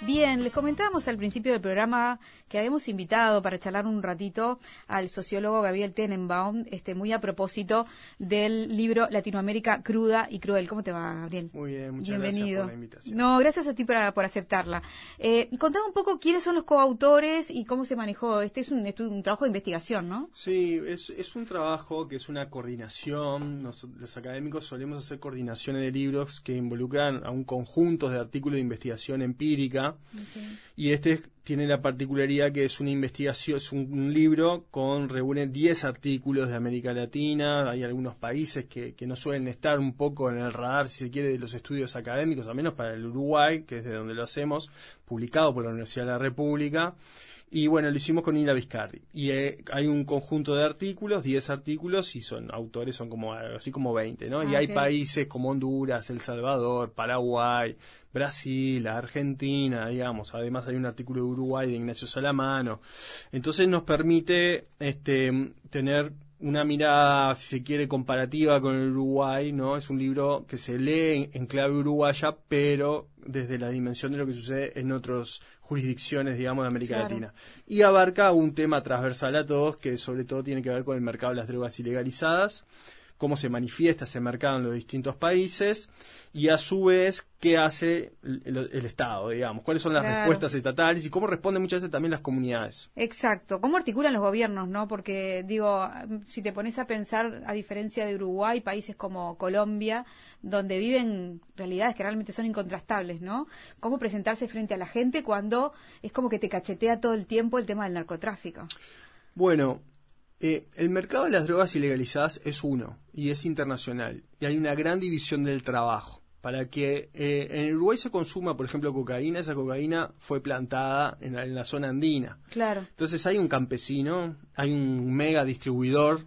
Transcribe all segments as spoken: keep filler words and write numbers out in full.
Bien, les comentábamos al principio del programa que habíamos invitado para charlar un ratito al sociólogo Gabriel Tenenbaum, este, muy a propósito del libro Latinoamérica cruda y cruel. ¿Cómo te va, Gabriel? Muy bien, muchas Bienvenido. gracias por la invitación. No, gracias a ti para, por aceptarla. Eh, contame un poco quiénes son los coautores y cómo se manejó. Este es un, estudio, un trabajo de investigación, ¿no? Sí, es, es un trabajo que es una coordinación. Nos, los académicos solemos hacer coordinaciones de libros que involucran a un conjunto de artículos de investigación empírica. Okay. Y este tiene la particularidad que es una investigación, es un, un libro con reúne diez artículos de América Latina. Hay algunos países que, que no suelen estar un poco en el radar, si se quiere, de los estudios académicos, al menos para el Uruguay, que es de donde lo hacemos, publicado por la Universidad de la República. Y bueno, lo hicimos con Ila Viscardi. Y eh, hay un conjunto de artículos, diez artículos, y son autores, son como así como veinte, ¿no? Ah, y hay okay. países como Honduras, El Salvador, Paraguay, Brasil, Argentina, digamos. Además hay un artículo de Uruguay de Ignacio Salamano. Entonces nos permite este tener una mirada, si se quiere, comparativa con el Uruguay, ¿no? Es un libro que se lee en, en clave uruguaya, pero desde la dimensión de lo que sucede en otras jurisdicciones, digamos, de América claro. Latina. Y abarca un tema transversal a todos, que sobre todo tiene que ver con el mercado de las drogas ilegalizadas, cómo se manifiesta ese mercado en los distintos países y a su vez qué hace el, el Estado, digamos, cuáles son las claro. respuestas estatales y cómo responden muchas veces también las comunidades. Exacto, cómo articulan los gobiernos, ¿no? Porque digo, si te pones a pensar, a diferencia de Uruguay, países como Colombia, donde viven realidades que realmente son incontrastables, ¿no? Cómo presentarse frente a la gente cuando es como que te cachetea todo el tiempo el tema del narcotráfico. Bueno, Eh, el mercado de las drogas ilegalizadas es uno y es internacional y hay una gran división del trabajo. Para que eh, en el Uruguay se consuma, por ejemplo, cocaína, esa cocaína fue plantada en la, en la zona andina. Claro. Entonces hay un campesino, hay un mega distribuidor,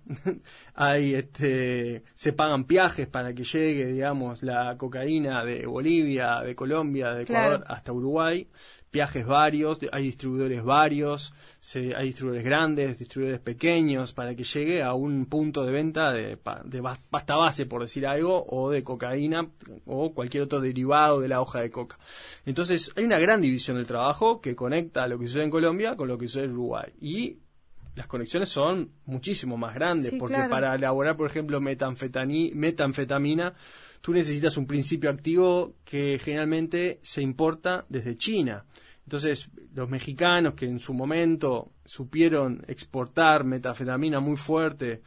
hay este, se pagan peajes para que llegue, digamos, la cocaína de Bolivia, de Colombia, de Ecuador claro. hasta Uruguay. Viajes varios, hay distribuidores varios, se, hay distribuidores grandes, distribuidores pequeños, para que llegue a un punto de venta de, de pasta base, por decir algo, o de cocaína, o cualquier otro derivado de la hoja de coca. Entonces, hay una gran división del trabajo que conecta lo que sucede en Colombia con lo que sucede en Uruguay. Y las conexiones son muchísimo más grandes, sí, porque claro. para elaborar, por ejemplo, metanfetamina, tú necesitas un principio activo que generalmente se importa desde China. Entonces, los mexicanos que en su momento supieron exportar metanfetamina muy fuerte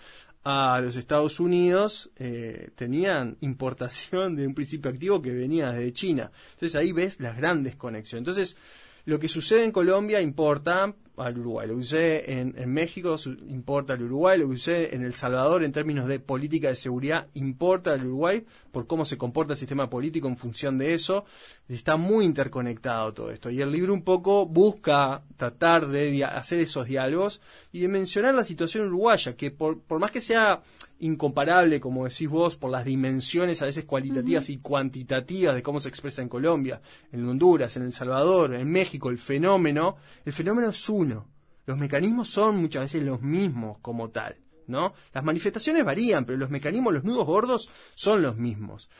a los Estados Unidos, eh, tenían importación de un principio activo que venía desde China. Entonces, ahí ves las grandes conexiones. Entonces, lo que sucede en Colombia importa al Uruguay, lo que sucede en, en México importa al Uruguay, lo que sucede en El Salvador en términos de política de seguridad importa al Uruguay por cómo se comporta el sistema político en función de eso. Está muy interconectado todo esto y el libro un poco busca tratar de hacer esos diálogos y de mencionar la situación uruguaya, que por, por más que sea incomparable, como decís vos, por las dimensiones a veces cualitativas uh-huh. y cuantitativas de cómo se expresa en Colombia, en Honduras, en El Salvador, en México, el fenómeno, el fenómeno es uno. Los mecanismos son muchas veces los mismos como tal, ¿no? Las manifestaciones varían, pero los mecanismos, los nudos gordos son los mismos.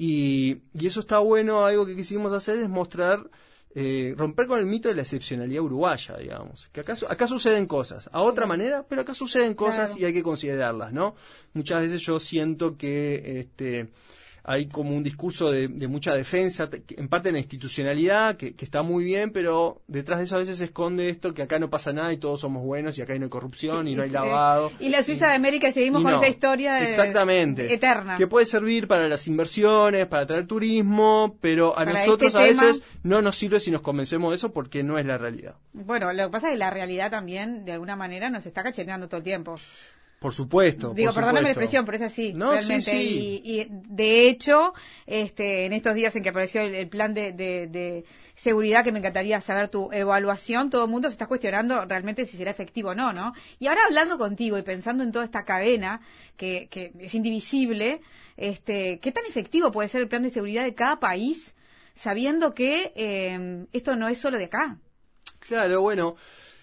Y, y eso está bueno, algo que quisimos hacer es mostrar Eh, romper con el mito de la excepcionalidad uruguaya, digamos. Que acá, acá suceden cosas, a otra manera, pero acá suceden cosas claro. y hay que considerarlas, ¿no? Muchas veces yo siento que este hay como un discurso de, de mucha defensa, en parte de la institucionalidad, que, que está muy bien, pero detrás de eso a veces se esconde esto, que acá no pasa nada y todos somos buenos y acá no hay corrupción y, y no hay lavado. Y la Suiza y, de América seguimos con no, esa historia de, exactamente, eterna. Que puede servir para las inversiones, para traer turismo, pero a para nosotros este a tema, veces no nos sirve si nos convencemos de eso porque no es la realidad. Bueno, lo que pasa es que la realidad también, de alguna manera, nos está cacheteando todo el tiempo. Por supuesto. Digo, por perdóname supuesto. la expresión, pero es así, no, realmente. Sí, sí. Y, y de hecho, este, en estos días en que apareció el, el plan de, de, de seguridad, que me encantaría saber tu evaluación, todo el mundo se está cuestionando realmente si será efectivo o no, ¿no? Y ahora hablando contigo y pensando en toda esta cadena que, que es indivisible, este, ¿qué tan efectivo puede ser el plan de seguridad de cada país, sabiendo que eh, esto no es solo de acá? Claro, bueno.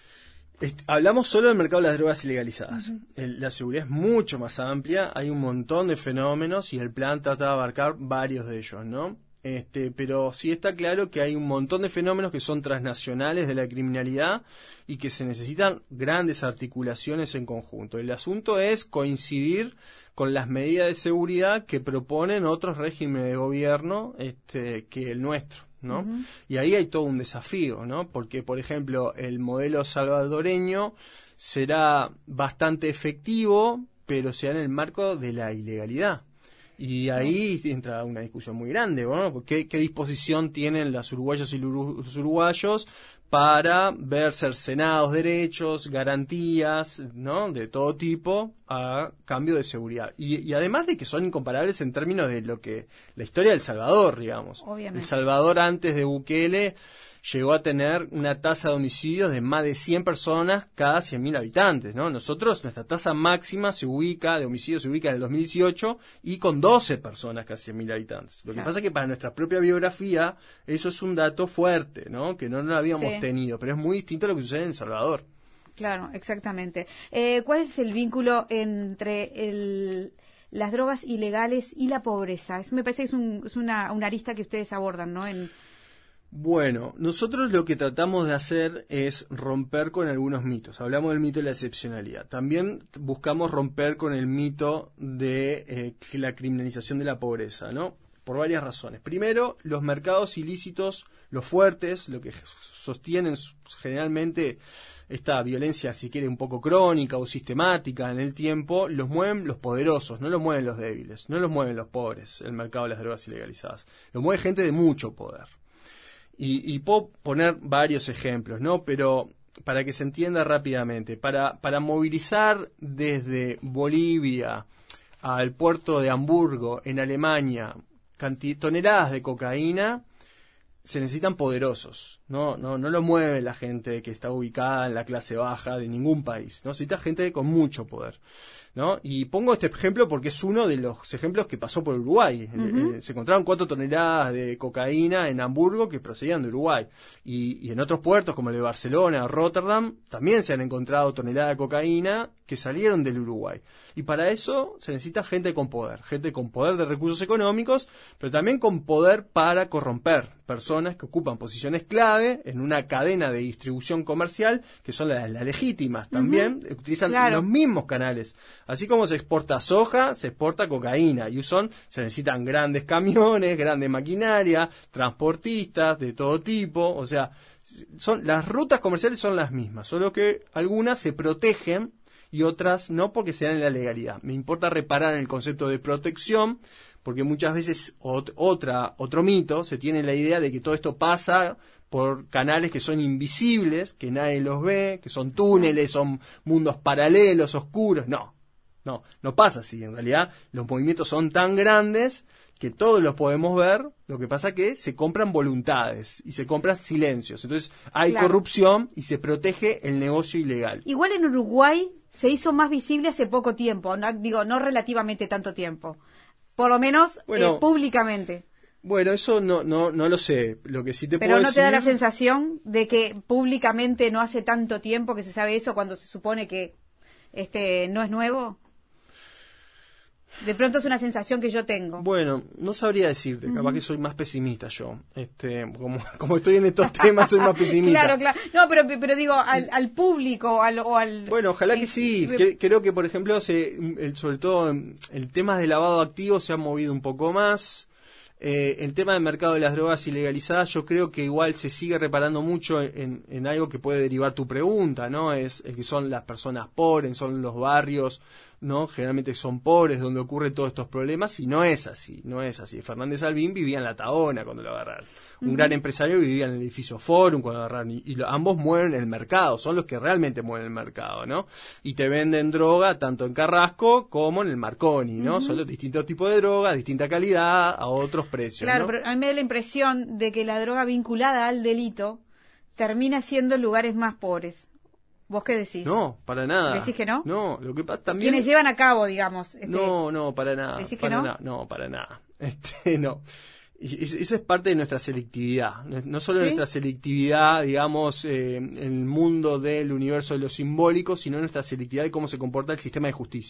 Hablamos solo del mercado de las drogas ilegalizadas. Uh-huh. El, la seguridad es mucho más amplia, hay un montón de fenómenos y el plan trata de abarcar varios de ellos, ¿no? Este, pero sí está claro que hay un montón de fenómenos que son transnacionales de la criminalidad y que se necesitan grandes articulaciones en conjunto. El asunto es coincidir con las medidas de seguridad que proponen otros regímenes de gobierno este, que el nuestro, ¿no? Uh-huh. Y ahí hay todo un desafío, ¿no? Porque, por ejemplo, el modelo salvadoreño será bastante efectivo, pero será en el marco de la ilegalidad. Y ahí entra una discusión muy grande, ¿no? ¿Qué, qué disposición tienen las uruguayas y los uruguayos para ver cercenados derechos, garantías, ¿no? De todo tipo a cambio de seguridad? Y, y además de que son incomparables en términos de lo que la historia de El Salvador, digamos. Obviamente. El Salvador antes de Bukele llegó a tener una tasa de homicidios de más de cien personas cada cien mil habitantes, ¿no? Nosotros, nuestra tasa máxima se ubica, de homicidios se ubica en el dos mil dieciocho y con doce personas cada cien mil habitantes. Lo Claro. que pasa es que para nuestra propia biografía eso es un dato fuerte, ¿no? Que no lo habíamos Sí. tenido, pero es muy distinto a lo que sucede en El Salvador. Claro, exactamente. Eh, ¿Cuál es el vínculo entre el, las drogas ilegales y la pobreza? Eso me parece que es, un, es una, una arista que ustedes abordan, ¿no? En, Bueno, nosotros lo que tratamos de hacer es romper con algunos mitos. Hablamos del mito de la excepcionalidad. También buscamos romper con el mito de eh, la criminalización de la pobreza, ¿no? Por varias razones. Primero, los mercados ilícitos, los fuertes, lo que sostienen generalmente esta violencia, si quiere, un poco crónica o sistemática en el tiempo, los mueven los poderosos, no los mueven los débiles, no los mueven los pobres, el mercado de las drogas ilegalizadas. Lo mueve gente de mucho poder. Y, y puedo poner varios ejemplos, ¿no? Pero para que se entienda rápidamente, para, para movilizar desde Bolivia al puerto de Hamburgo, en Alemania, canti- toneladas de cocaína, se necesitan poderosos, ¿no? No, no lo mueve la gente que está ubicada en la clase baja de ningún país, ¿no? Necesita gente con mucho poder, ¿no? Y pongo este ejemplo porque es uno de los ejemplos que pasó por Uruguay. Uh-huh. Eh, se encontraron cuatro toneladas de cocaína en Hamburgo que procedían de Uruguay. Y, y en otros puertos como el de Barcelona o Rotterdam también se han encontrado toneladas de cocaína que salieron del Uruguay. Y para eso se necesita gente con poder, gente con poder de recursos económicos, pero también con poder para corromper personas que ocupan posiciones clave en una cadena de distribución comercial, que son las, las legítimas también, uh-huh. utilizan claro. los mismos canales. Así como se exporta soja, se exporta cocaína, y son, se necesitan grandes camiones, grandes maquinaria, transportistas de todo tipo, o sea, son las rutas comerciales son las mismas, solo que algunas se protegen y otras no porque se dan en la legalidad. Me importa reparar en el concepto de protección, porque muchas veces ot- otra otro mito, se tiene la idea de que todo esto pasa por canales que son invisibles, que nadie los ve, que son túneles, son mundos paralelos, oscuros. No, no, no pasa así. En realidad los movimientos son tan grandes que todos los podemos ver, lo que pasa que se compran voluntades y se compran silencios. Entonces hay claro. corrupción y se protege el negocio ilegal. Igual en Uruguay se hizo más visible hace poco tiempo, no, digo, no relativamente tanto tiempo, por lo menos bueno, eh, públicamente. Bueno, eso no no no lo sé, lo que sí te Pero puedo ¿no decir... te da la sensación de que públicamente no hace tanto tiempo que se sabe eso cuando se supone que este no es nuevo? De pronto es una sensación que yo tengo. Bueno, no sabría decirte, capaz uh-huh. que soy más pesimista yo. Este, como, como estoy en estos temas, soy más pesimista. Claro, claro. No, pero, pero digo, al, al público al, o al... Bueno, ojalá que sí. Que, creo que, por ejemplo, se, el, sobre todo el tema de lavado de activos se ha movido un poco más. Eh, el tema del mercado de las drogas ilegalizadas, yo creo que igual se sigue reparando mucho en, en algo que puede derivar tu pregunta, ¿no? Es, es que son las personas pobres, son los barrios, ¿no? Generalmente son pobres donde ocurren todos estos problemas, y no es así, no es así. Fernández Albín vivía en La Taona cuando lo agarraron. Un uh-huh. gran empresario vivía en el edificio Forum cuando lo agarraron, y, y lo, ambos mueven el mercado, son los que realmente mueven el mercado, ¿no? Y te venden droga tanto en Carrasco como en el Marconi, ¿no? Uh-huh. Son los distintos tipos de droga, distinta calidad, a otros precios, Claro, ¿no? Pero a mí me da la impresión de que la droga vinculada al delito termina siendo en lugares más pobres. ¿Vos qué decís? No, para nada. ¿Decís que no? No, lo que pasa también... Quienes llevan a cabo, digamos. Este... No, no, para nada. ¿Decís para que no? Nada, no, para nada. Este, no. Y eso es parte de nuestra selectividad. No solo ¿Sí? nuestra selectividad, digamos, eh, en el mundo del universo de lo simbólico, sino nuestra selectividad de cómo se comporta el sistema de justicia.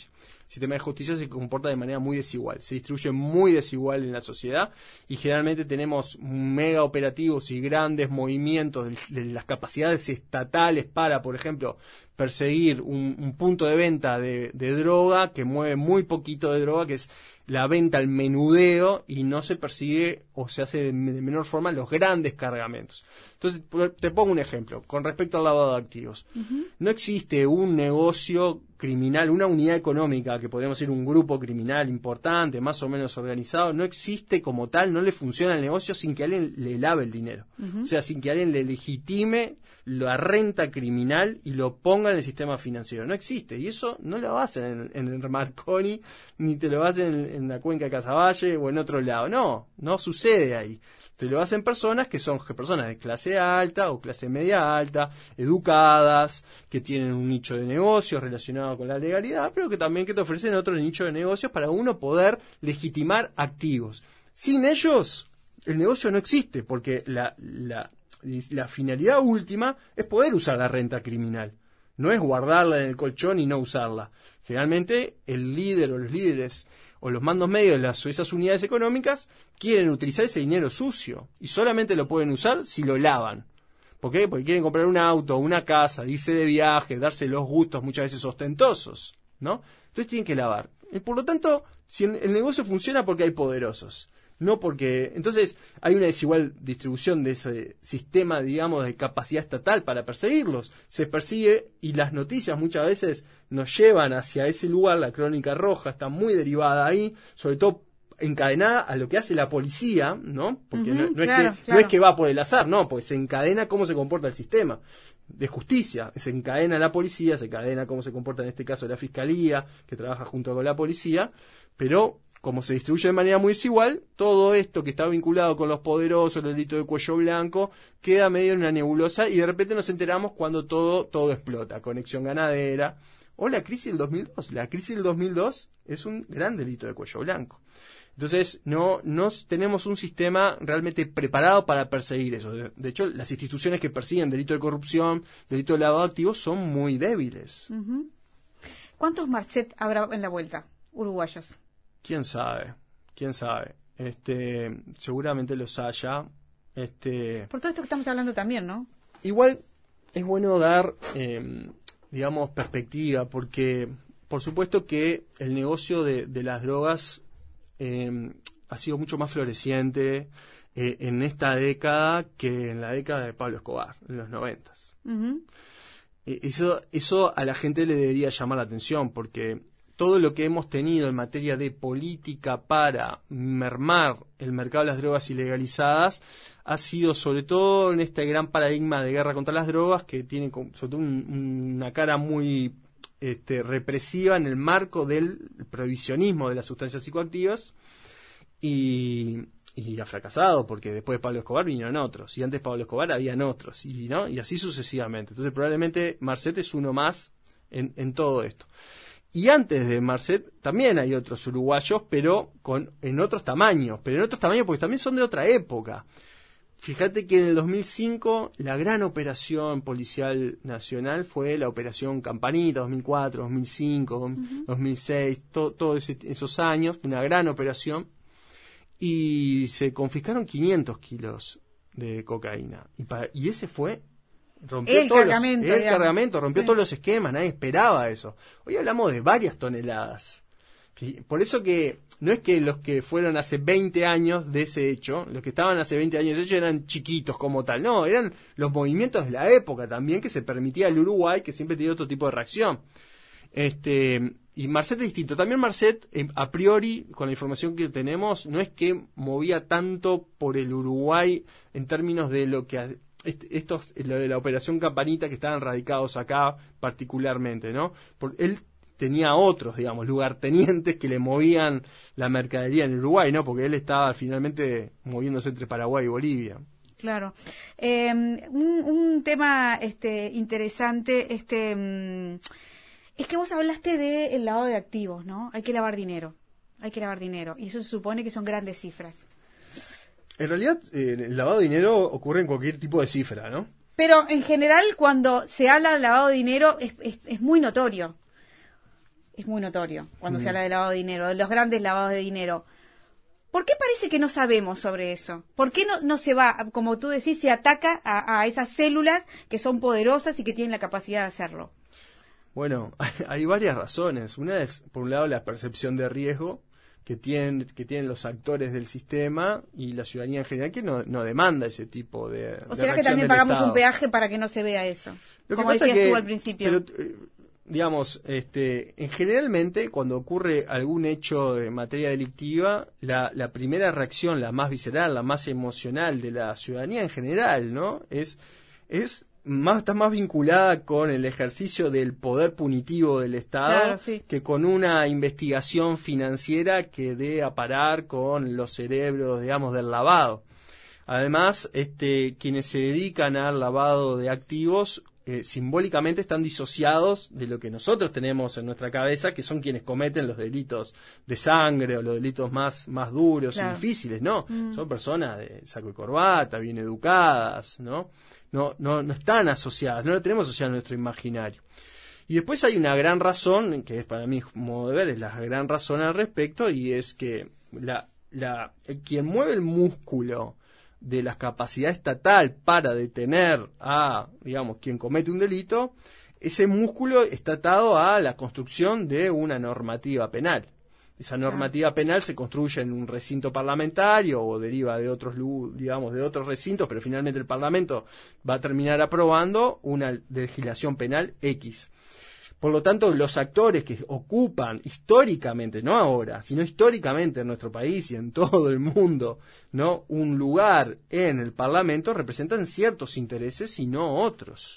sistema de justicia se comporta de manera muy desigual, se distribuye muy desigual en la sociedad y generalmente tenemos mega operativos y grandes movimientos de, de las capacidades estatales para, por ejemplo, perseguir un, un punto de venta de, de droga que mueve muy poquito de droga, que es la venta al menudeo, y no se persigue o se hace de, de menor forma los grandes cargamentos. Entonces, te pongo un ejemplo con respecto al lavado de activos. Uh-huh. No existe un negocio criminal, una unidad económica, que podríamos decir un grupo criminal importante, más o menos organizado, no existe como tal, no le funciona el negocio sin que alguien le lave el dinero. Uh-huh. O sea, sin que alguien le legitime la renta criminal y lo ponga en el sistema financiero. No existe. Y eso no lo hacen en, en el Marconi, ni te lo hacen en, en la cuenca de Casaballe o en otro lado. No, no sucede ahí. Te lo hacen personas que son personas de clase alta o clase media alta, educadas, que tienen un nicho de negocios relacionado con la legalidad, pero que también que te ofrecen otro nicho de negocios para uno poder legitimar activos. Sin ellos, el negocio no existe, porque la, la, la finalidad última es poder usar la renta criminal. No es guardarla en el colchón y no usarla. Generalmente, el líder o los líderes o los mandos medios de las, esas unidades económicas quieren utilizar ese dinero sucio y solamente lo pueden usar si lo lavan. ¿Por qué? Porque quieren comprar un auto, una casa, irse de viaje, darse los gustos muchas veces ostentosos, ¿no? Entonces tienen que lavar. Y por lo tanto, si el negocio funciona porque hay poderosos, no porque... Entonces hay una desigual distribución de ese sistema, digamos, de capacidad estatal para perseguirlos. Se persigue y las noticias muchas veces nos llevan hacia ese lugar. La crónica roja está muy derivada ahí, sobre todo encadenada a lo que hace la policía, ¿no? Porque uh-huh, no, no, claro, es que, claro. no es que va por el azar, no, porque se encadena cómo se comporta el sistema de justicia, se encadena la policía, se encadena cómo se comporta en este caso la fiscalía, que trabaja junto con la policía, pero como se distribuye de manera muy desigual, todo esto que está vinculado con los poderosos, el delito de cuello blanco, queda medio en una nebulosa y de repente nos enteramos cuando todo, todo explota. Conexión Ganadera o la crisis del dos mil dos. La crisis del dos mil dos es un gran delito de cuello blanco. Entonces, no, no tenemos un sistema realmente preparado para perseguir eso. De, de hecho, las instituciones que persiguen delito de corrupción, delito de lavado de activos, son muy débiles. Uh-huh. ¿Cuántos Marcet habrá en la vuelta, uruguayos? ¿Quién sabe? ¿Quién sabe? Este, seguramente los haya. Este, Por todo esto que estamos hablando también, ¿no? Igual es bueno dar, eh, digamos, perspectiva, porque por supuesto que el negocio de, de las drogas eh, ha sido mucho más floreciente eh, en esta década que en la década de Pablo Escobar, en los noventas. Uh-huh. Eh, eso, eso a la gente le debería llamar la atención, porque todo lo que hemos tenido en materia de política para mermar el mercado de las drogas ilegalizadas ha sido sobre todo en este gran paradigma de guerra contra las drogas, que tiene sobre todo un, una cara muy este, represiva en el marco del prohibicionismo de las sustancias psicoactivas, y, y ha fracasado porque después de Pablo Escobar vinieron otros, y antes de Pablo Escobar habían otros, y, ¿no? y así sucesivamente. Entonces probablemente Marcet es uno más en, en todo esto. Y antes de Marcet también hay otros uruguayos, pero con en otros tamaños, pero en otros tamaños porque también son de otra época. Fíjate que en el dos mil cinco la gran operación policial nacional fue la operación Campanita, dos mil cuatro, dos mil cinco, uh-huh. dos mil seis, to, todos esos años, una gran operación, y se confiscaron quinientos kilos de cocaína. Y, para, y ese fue... Rompió el todos cargamento. Los, el cargamento, rompió sí. todos los esquemas, nadie esperaba eso. Hoy hablamos de varias toneladas. Por eso que no es que los que fueron hace veinte años de ese hecho, los que estaban hace veinte años de ese hecho eran chiquitos como tal. No, eran los movimientos de la época también que se permitía el Uruguay, que siempre tenía otro tipo de reacción. Este, y Marcet es distinto. También Marcet, a priori, con la información que tenemos, no es que movía tanto por el Uruguay en términos de lo que... estos, lo de la operación Campanita, que estaban radicados acá particularmente, ¿no? Porque él tenía otros, digamos, lugartenientes que le movían la mercadería en Uruguay, ¿no? Porque él estaba finalmente moviéndose entre Paraguay y Bolivia. Claro. Eh, un, un tema este interesante, este um, es que vos hablaste del lavado de activos, ¿no? Hay que lavar dinero, hay que lavar dinero, y eso se supone que son grandes cifras. En realidad, eh, el lavado de dinero ocurre en cualquier tipo de cifra, ¿no? Pero en general, cuando se habla de lavado de dinero, es, es, es muy notorio. es muy notorio cuando Mm. se habla de lavado de dinero, de los grandes lavados de dinero. ¿Por qué parece que no sabemos sobre eso? ¿Por qué no, no se va, como tú decís, se ataca a, a esas células que son poderosas y que tienen la capacidad de hacerlo? Bueno, hay varias razones. Una es, por un lado, la percepción de riesgo que tienen, que tienen los actores del sistema y la ciudadanía en general, que no, no demanda ese tipo de ¿O de será que reacción también del pagamos Estado. un peaje para que no se vea eso? Lo que Como pasa decías que, tú al principio. pero, eh, digamos, este, en generalmente cuando ocurre algún hecho en materia delictiva, la, la primera reacción, la más visceral, la más emocional de la ciudadanía en general, ¿no? Es, es más, está más vinculada con el ejercicio del poder punitivo del Estado Claro, sí. que con una investigación financiera que dé a parar con los cerebros, digamos, del lavado. Además, este, quienes se dedican al lavado de activos eh, simbólicamente están disociados de lo que nosotros tenemos en nuestra cabeza, que son quienes cometen los delitos de sangre o los delitos más, más duros Claro. y difíciles, ¿no? Mm. Son personas de saco y corbata, bien educadas, ¿no? No, no, no están asociadas, no lo tenemos asociado en nuestro imaginario. Y después hay una gran razón, que es para mí modo de ver, es la gran razón al respecto, y es que la, la, quien mueve el músculo de la capacidad estatal para detener a, digamos, quien comete un delito, ese músculo está atado a la construcción de una normativa penal. Esa normativa penal se construye en un recinto parlamentario o deriva de otros, digamos, de otros recintos, pero finalmente el Parlamento va a terminar aprobando una legislación penal X. Por lo tanto, los actores que ocupan históricamente, no ahora, sino históricamente en nuestro país y en todo el mundo, ¿no?, un lugar en el Parlamento, representan ciertos intereses y no otros.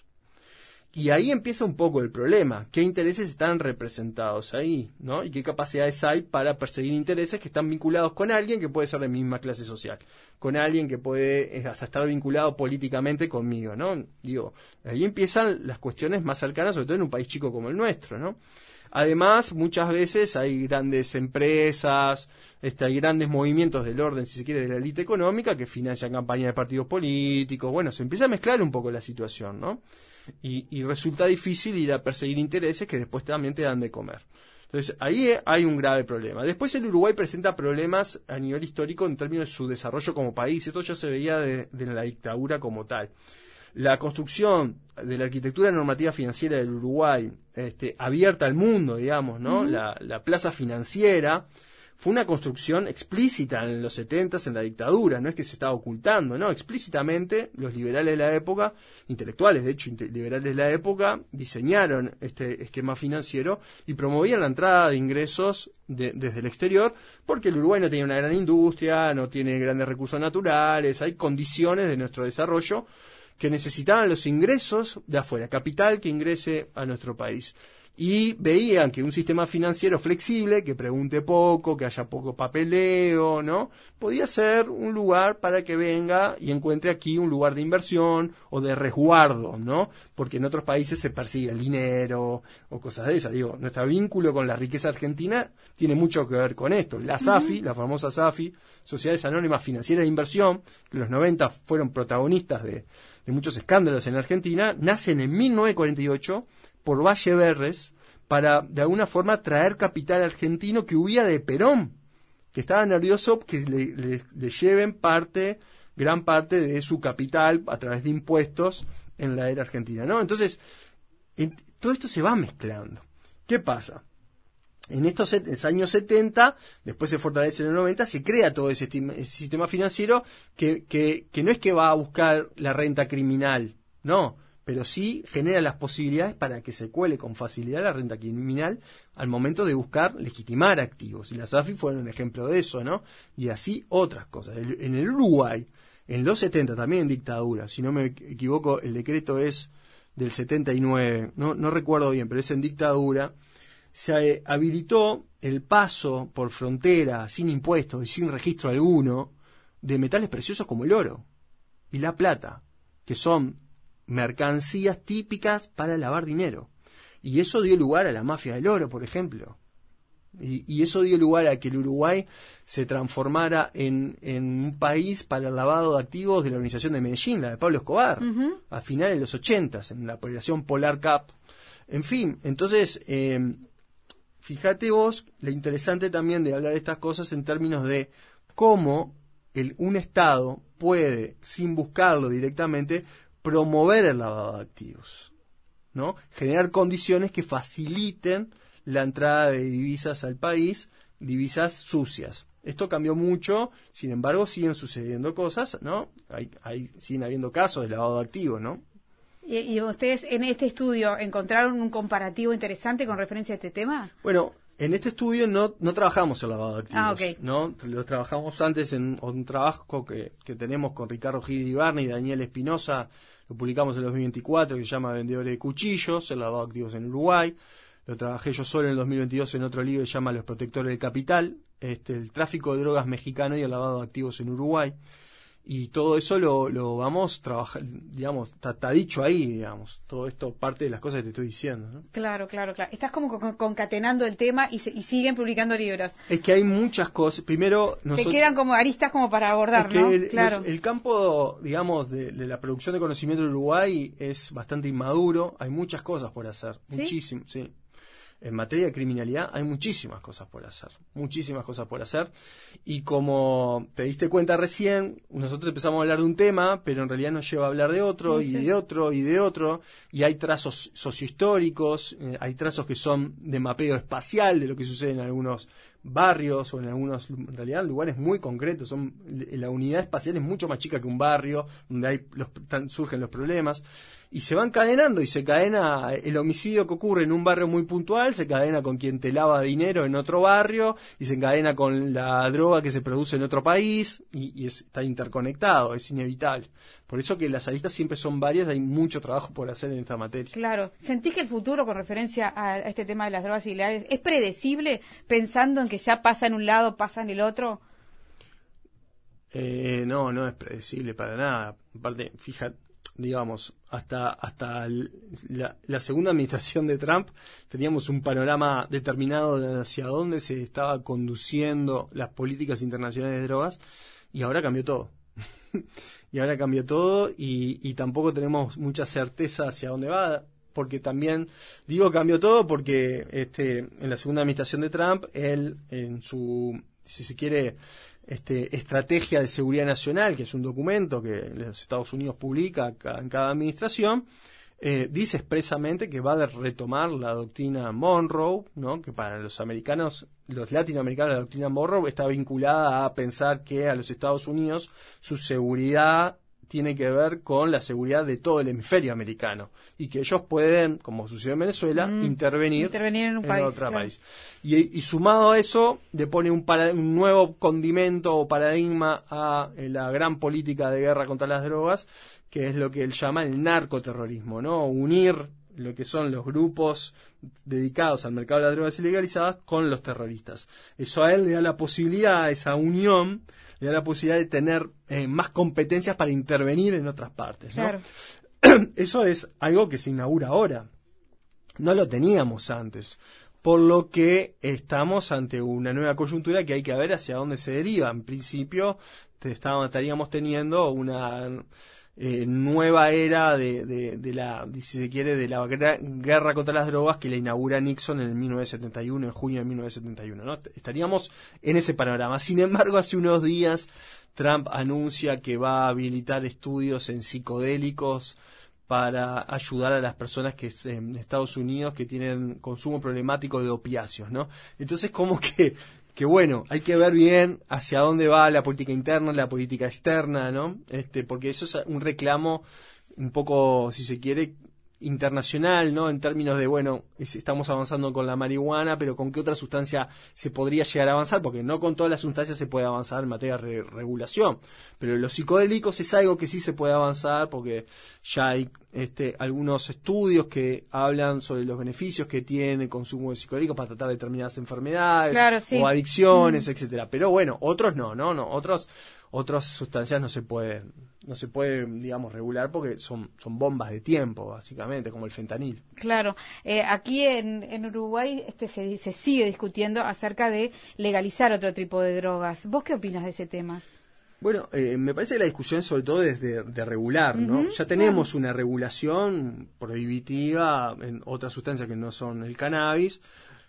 Y ahí empieza un poco el problema. ¿Qué intereses están representados ahí, ¿no? Y qué capacidades hay para perseguir intereses que están vinculados con alguien que puede ser de mi misma clase social, con alguien que puede hasta estar vinculado políticamente conmigo, ¿no? Digo, ahí empiezan las cuestiones más cercanas, sobre todo en un país chico como el nuestro, ¿no? Además, muchas veces hay grandes empresas, este, hay grandes movimientos del orden, si se quiere, de la élite económica que financian campañas de partidos políticos. Bueno, se empieza a mezclar un poco la situación, ¿no? Y, y resulta difícil ir a perseguir intereses que después también te dan de comer. Entonces, ahí hay un grave problema. Después el Uruguay presenta problemas a nivel histórico en términos de su desarrollo como país. Esto ya se veía de, de la dictadura como tal. La construcción de la arquitectura normativa financiera del Uruguay, este, abierta al mundo, digamos, ¿no? Uh-huh. La, la plaza financiera fue una construcción explícita en los setentas, en la dictadura, no es que se estaba ocultando, no, explícitamente los liberales de la época, intelectuales de hecho, liberales de la época, diseñaron este esquema financiero y promovían la entrada de ingresos de, desde el exterior, porque el Uruguay no tiene una gran industria, no tiene grandes recursos naturales, hay condiciones de nuestro desarrollo que necesitaban los ingresos de afuera, capital que ingrese a nuestro país. Y veían que un sistema financiero flexible, que pregunte poco, que haya poco papeleo, ¿no?, podía ser un lugar para que venga y encuentre aquí un lugar de inversión o de resguardo, ¿no? Porque en otros países se persigue el dinero o cosas de esas. Digo, nuestro vínculo con la riqueza argentina tiene mucho que ver con esto. La SAFI, uh-huh. la famosa SAFI, Sociedades Anónimas Financieras de Inversión, que en los noventa fueron protagonistas de, de muchos escándalos en Argentina, nacen en mil novecientos cuarenta y ocho por Valle Berres, para de alguna forma traer capital argentino que huía de Perón, que estaba nervioso que le, le, le lleven parte, gran parte de su capital a través de impuestos en la era argentina, ¿no? Entonces, en, todo esto se va mezclando. ¿Qué pasa? En estos set, años setenta, después se fortalece en los noventa, se crea todo ese, ese sistema financiero que, que, que no es que va a buscar la renta criminal, no, pero sí genera las posibilidades para que se cuele con facilidad la renta criminal al momento de buscar legitimar activos. Y las SAFI fueron un ejemplo de eso, ¿no? Y así otras cosas. En el Uruguay, en los setenta, también en dictadura, si no me equivoco, el decreto es del setenta y nueve, no, no recuerdo bien, pero es en dictadura, se habilitó el paso por frontera sin impuestos y sin registro alguno de metales preciosos como el oro y la plata, que son mercancías típicas para lavar dinero. Y eso dio lugar a la mafia del oro, por ejemplo. Y, y eso dio lugar a que el Uruguay se transformara en, en un país para el lavado de activos de la organización de Medellín, la de Pablo Escobar, uh-huh. a finales de los ochentas, en la operación Polar Cap. En fin, entonces, eh, fíjate vos lo interesante también de hablar de estas cosas en términos de cómo el, un Estado puede, sin buscarlo directamente, promover el lavado de activos, ¿no? Generar condiciones que faciliten la entrada de divisas al país, divisas sucias. Esto cambió mucho, sin embargo siguen sucediendo cosas, ¿no? Hay, hay, siguen habiendo casos de lavado de activos, ¿no? ¿Y, y ustedes en este estudio encontraron un comparativo interesante con referencia a este tema? Bueno, en este estudio no, no trabajamos el lavado de activos, ah, okay. ¿no? Lo trabajamos antes en un trabajo que, que tenemos con Ricardo Gil Ibarne y Daniel Espinosa, lo publicamos en el dos mil veinticuatro, que se llama Vendedores de Cuchillos, el lavado de activos en Uruguay. Lo trabajé yo solo en el dos mil veintidós en otro libro que se llama Los Protectores del Capital, este, el tráfico de drogas mexicano y el lavado de activos en Uruguay. Y todo eso lo, lo vamos a trabajar, digamos, está, está dicho ahí, digamos. Todo esto parte de las cosas que te estoy diciendo, ¿no? Claro, claro, claro. Estás como con, concatenando el tema y, se, y siguen publicando libros. Es que hay muchas cosas. Primero, nosotros, te quedan como aristas como para abordar, es que ¿no? El, claro. el, el campo, digamos, de, de la producción de conocimiento en Uruguay es bastante inmaduro. Hay muchas cosas por hacer, ¿Sí? muchísimas, sí. En materia de criminalidad hay muchísimas cosas por hacer, muchísimas cosas por hacer. Y como te diste cuenta recién, nosotros empezamos a hablar de un tema, pero en realidad nos lleva a hablar de otro, sí, y sí. de otro, y de otro. Y hay trazos sociohistóricos, eh, hay trazos que son de mapeo espacial de lo que sucede en algunos barrios o en algunos, en realidad, lugares muy concretos. Son, la unidad espacial es mucho más chica que un barrio, donde hay los, tan, surgen los problemas. Y se van cadenando, y se cadena el homicidio que ocurre en un barrio muy puntual, se cadena con quien te lava dinero en otro barrio, y se encadena con la droga que se produce en otro país, y, y es, está interconectado, es inevitable. Por eso que las aristas siempre son varias, hay mucho trabajo por hacer en esta materia. Claro. ¿Sentís que el futuro, con referencia a este tema de las drogas ilegales, es predecible, pensando en que ya pasa en un lado, pasa en el otro? Eh, no, no es predecible para nada. Aparte, fíjate, digamos, hasta hasta la, la segunda administración de Trump teníamos un panorama determinado de hacia dónde se estaba conduciendo las políticas internacionales de drogas, y ahora cambió todo. y ahora cambió todo y, y tampoco tenemos mucha certeza hacia dónde va, porque también, digo cambió todo porque este en la segunda administración de Trump, él en su, si se quiere, Este, estrategia de seguridad nacional, que es un documento que los Estados Unidos publica en cada administración, eh, dice expresamente que va a retomar la doctrina Monroe, ¿no? Que para los americanos, los latinoamericanos, la doctrina Monroe está vinculada a pensar que a los Estados Unidos su seguridad tiene que ver con la seguridad de todo el hemisferio americano, y que ellos pueden, como sucedió en Venezuela, mm, intervenir, intervenir en, un en país, otro claro. país. Y, y sumado a eso, le pone un, para, un nuevo condimento o paradigma a eh, la gran política de guerra contra las drogas, que es lo que él llama el narcoterrorismo, ¿no? Unir lo que son los grupos dedicados al mercado de las drogas ilegalizadas con los terroristas. Eso a él le da la posibilidad, esa unión, le da la posibilidad de tener eh, más competencias para intervenir en otras partes, ¿no? Claro. Eso es algo que se inaugura ahora. No lo teníamos antes. Por lo que estamos ante una nueva coyuntura que hay que ver hacia dónde se deriva. En principio, te estábamos, estaríamos teniendo una eh, nueva era de, de, de la, si se quiere, de la guerra contra las drogas que la inaugura Nixon en el mil novecientos setenta y uno, en junio de mil novecientos setenta y uno, ¿no? Estaríamos en ese panorama. Sin embargo, hace unos días Trump anuncia que va a habilitar estudios en psicodélicos para ayudar a las personas que en Estados Unidos que tienen consumo problemático de opiáceos, ¿no? Entonces, como que que bueno, hay que ver bien hacia dónde va la política interna, la política externa, ¿no? Este, porque eso es un reclamo un poco, si se quiere, internacional, ¿no? En términos de, bueno, estamos avanzando con la marihuana, pero ¿con qué otra sustancia se podría llegar a avanzar? Porque no con todas las sustancias se puede avanzar en materia de re regulación, pero los psicodélicos es algo que sí se puede avanzar, porque ya hay este, algunos estudios que hablan sobre los beneficios que tiene el consumo de psicodélicos para tratar determinadas enfermedades, claro, sí. o adicciones, mm. etcétera. Pero bueno, otros no, no, no, otros otras sustancias no se pueden, no se puede, digamos, regular porque son, son bombas de tiempo, básicamente, como el fentanil. Claro. Eh, aquí en, en Uruguay este, se, se sigue discutiendo acerca de legalizar otro tipo de drogas. ¿Vos qué opinas de ese tema? Bueno, eh, me parece que la discusión sobre todo es de, de regular, ¿no? Uh-huh, ya tenemos claro. una regulación prohibitiva en otras sustancias que no son el cannabis.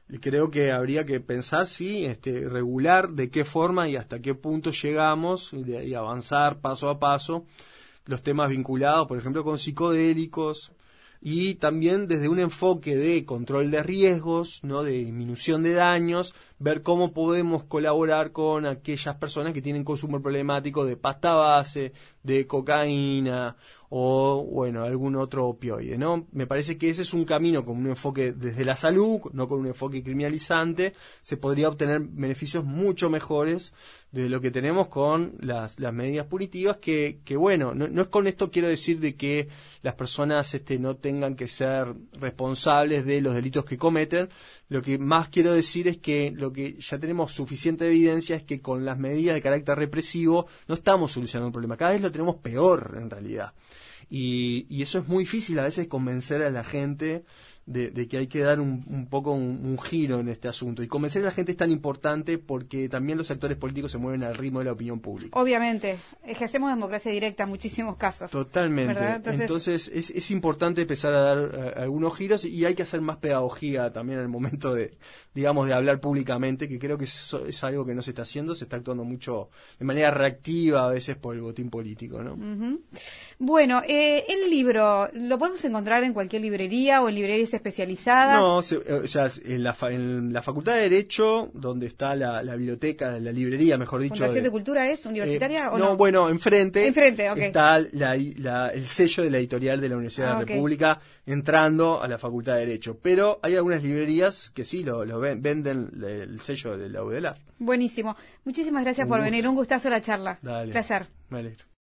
creo que habría que pensar, sí, este, regular de qué forma y hasta qué punto llegamos y, de, y avanzar paso a paso los temas vinculados, por ejemplo, con psicodélicos, y también desde un enfoque de control de riesgos, ¿no?, de disminución de daños, ver cómo podemos colaborar con aquellas personas que tienen consumo problemático de pasta base, de cocaína o, bueno, algún otro opioide, ¿no? Me parece que ese es un camino con un enfoque desde la salud, no con un enfoque criminalizante. Se podría obtener beneficios mucho mejores de lo que tenemos con las, las medidas punitivas, que, que bueno, no, no es con esto quiero decir de que las personas este, no tengan que ser responsables de los delitos que cometen. Lo que más quiero decir es que lo que ya tenemos suficiente evidencia es que con las medidas de carácter represivo no estamos solucionando un problema, cada vez lo tenemos peor en realidad. Y, y eso es muy difícil a veces convencer a la gente de, de que hay que dar un, un poco un, un giro en este asunto. Y convencer a la gente es tan importante porque también los actores políticos se mueven al ritmo de la opinión pública. Obviamente, ejercemos democracia directa en muchísimos casos. Totalmente. Entonces, Entonces es, es importante empezar a dar uh, algunos giros, y hay que hacer más pedagogía también en el momento de, digamos, de hablar públicamente, que creo que eso es algo que no se está haciendo, se está actuando mucho de manera reactiva a veces por el botín político, ¿no? Uh-huh. Bueno, eh, el libro, ¿lo podemos encontrar en cualquier librería o en librerías especializadas? No, se, o sea, en la, fa, en la Facultad de Derecho, donde está la, la biblioteca, la librería, mejor dicho. ¿Fundación de, de Cultura es universitaria eh, o no? no? Bueno, enfrente, enfrente okay. está la, la, el sello de la editorial de la Universidad ah, de la okay. República entrando a la Facultad de Derecho. Pero hay algunas librerías que sí lo, lo ven, venden el sello de la U D E L A R. Buenísimo. Muchísimas gracias Un por gusto. venir. Un gustazo la charla. Dale. Placer. Me alegro.